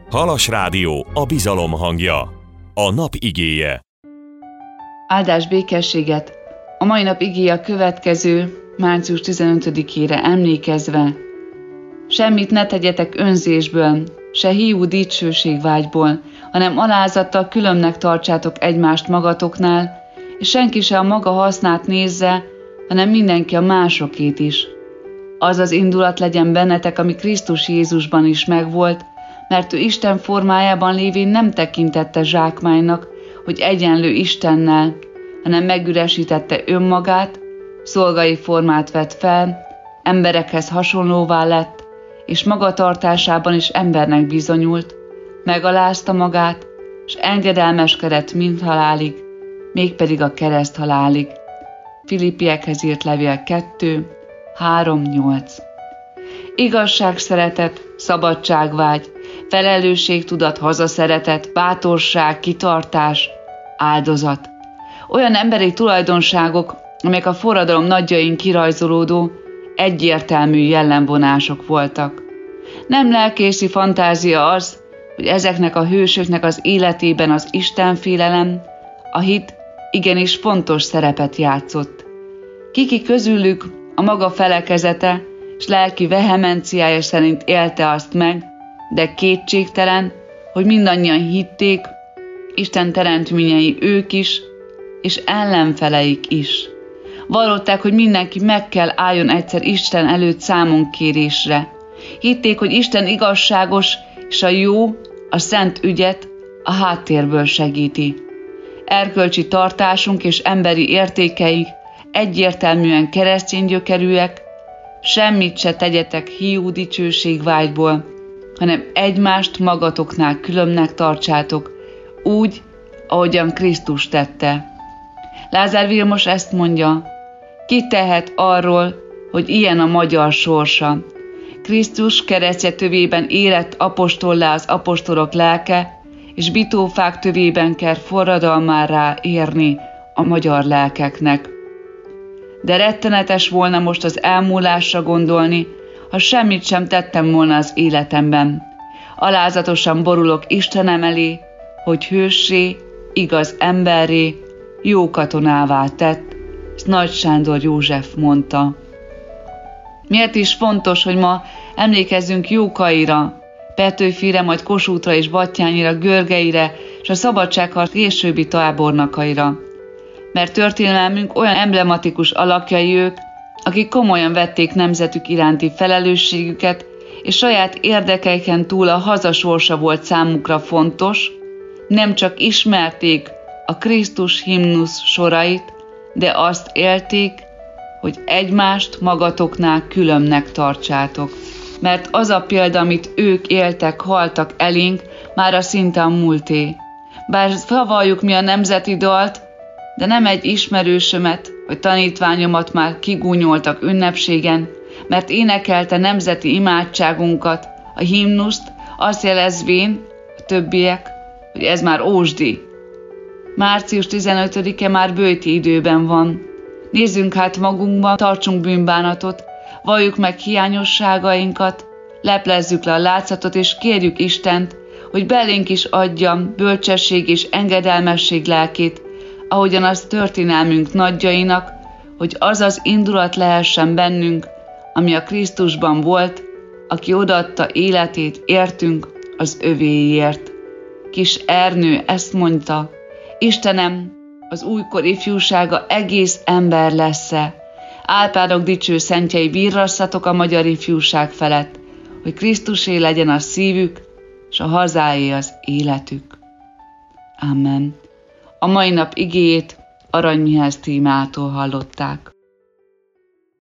Halas Rádió, a bizalom hangja. A nap igéje. Áldás, békességet! A mai nap igéje a következő, március 15-ére emlékezve. Semmit ne tegyetek önzésből, se hiú dicsőségvágyból, hanem alázattal különbnek tartsátok egymást magatoknál, és senki se a maga hasznát nézze, hanem mindenki a másokét is. Az az indulat legyen bennetek, ami Krisztus Jézusban is megvolt, mert ő Isten formájában lévén nem tekintette zsákmánynak, hogy egyenlő Istennel, hanem megüresítette önmagát, szolgai formát vett fel, emberekhez hasonlóvá lett, és magatartásában is embernek bizonyult, megalázta magát, és engedelmeskedett mind halálig, mégpedig a kereszt halálig. Filippiekhez írt levél 2:3-8. Igazság, szeretet, szabadságvágy, felelősségtudat, hazaszeretet, bátorság, kitartás, áldozat. Olyan emberi tulajdonságok, amelyek a forradalom nagyjain kirajzolódó, egyértelmű jellemvonások voltak. Nem lelkészi fantázia az, hogy ezeknek a hősöknek az életében az istenfélelem, a hit igenis fontos szerepet játszott. Kiki közülük a maga felekezete és lelki vehemenciája szerint élte azt meg, de kétségtelen, hogy mindannyian hitték, Isten teremtményei ők is, és ellenfeleik is. Vallották, hogy mindenki meg kell álljon egyszer Isten előtt számonkérésre. Hitték, hogy Isten igazságos, és a jó, a szent ügyet a háttérből segíti. Erkölcsi tartásunk és emberi értékeink egyértelműen keresztény gyökerűek, semmit se tegyetek hiú dicsőségvágyból, hanem egymást magatoknál különbnek tartsátok, úgy, ahogyan Krisztus tette. Lázár Vilmos ezt mondja: ki tehet arról, hogy ilyen a magyar sorsa? Krisztus keresztje tövében érett apostollá az apostolok lelke, és bitófák tövében kell forradalmára érni a magyar lelkeknek. De rettenetes volna most az elmúlásra gondolni, ha semmit sem tettem volna az életemben. Alázatosan borulok Istenem elé, hogy hőssé, igaz emberré, jó katonává tett, ezt Nagy Sándor József mondta. Miért is fontos, hogy ma emlékezzünk Jókaira, Petőfire, majd Kossuthra és Batthyányira, Görgeire és a szabadságharc későbbi tábornokaira? Mert történelmünk olyan emblematikus alakjai ők, akik komolyan vették nemzetük iránti felelősségüket, és saját érdekeiken túl a haza sorsa volt számukra fontos, nem csak ismerték a Krisztus himnusz sorait, de azt élték, hogy egymást magatoknál különbnek tartsátok. Mert az a példa, amit ők éltek, haltak elénk, mára szinte a múlté. Bár szavaljuk mi a nemzeti dalt, de nem egy ismerősömet vagy tanítványomat már kigúnyoltak ünnepségen, mert énekelte nemzeti imádságunkat, a himnuszt, azt jelezvén a többiek, hogy ez már ósdi. Március 15-e már böjti időben van. Nézzünk hát magunkban, tartsunk bűnbánatot, valljuk meg hiányosságainkat, leplezzük le a látszatot, és kérjük Istent, hogy belénk is adja bölcsesség és engedelmesség lelkét, ahogyan az történelmünk nagyjainak, hogy az az indulat lehessen bennünk, ami a Krisztusban volt, aki odaadta életét értünk az övéért. Kis Ernő ezt mondta: Istenem, az újkor ifjúsága egész ember lesz-e? Álpádok dicső szentjei, virrasszatok a magyar ifjúság felett, hogy Krisztusé legyen a szívük, és a hazáé az életük. Amen. A mai nap igéjét Arany Mihály Tímától hallották.